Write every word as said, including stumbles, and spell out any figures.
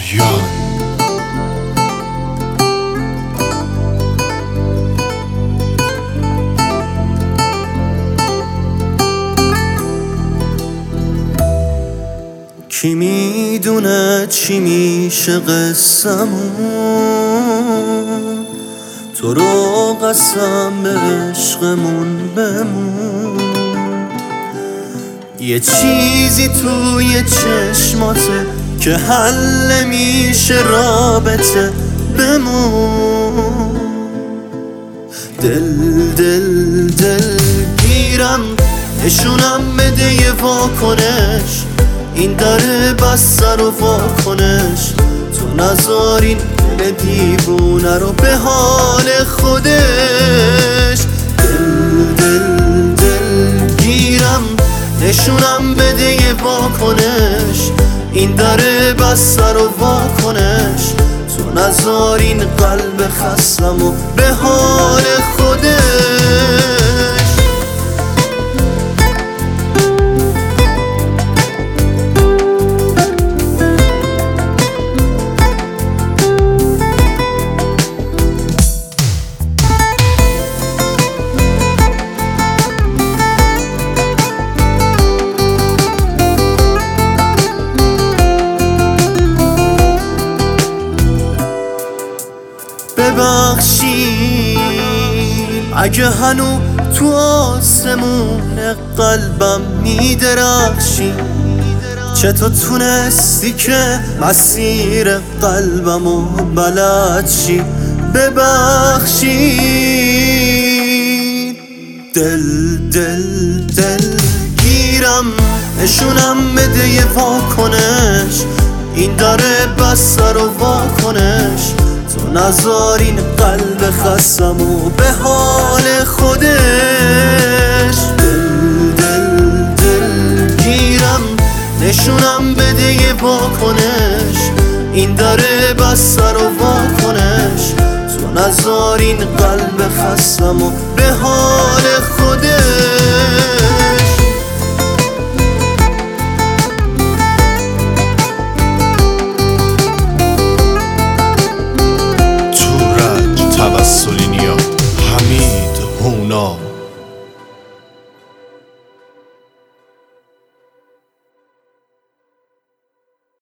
پویان. کی میدونه چی میشه قصمون، تو رو قسم به عشقمون بمون. یه چیزی توی چشماته که حل میشه رابطه، بمون. دل دل دل گیرم نشونم بده یه واکنش، این داره بس سر و واکنش. تو نذار این دل دیوونه رو به حال خودش. دل دل دل گیرم نشونم بده یه واکنش، این داره بس سر و واکنش. تو نذار این قلب خستم و به حال خودش. ببخشید اگه هنو تو آسمون قلبم میدرخشی، چطور تونستی که مسیر قلبمو بلد شی. ببخشید دل دل دل گیرم نشونم بده یه واکنش، این داره بس سر و واکنش. تو نذار این قلب خستم و به حال خودش. دل دل دل گیرم نشونم بده یه واکنش، این داره بس سر و واکنش. تو نذار این قلب خستم و به حال خودش. توبسلی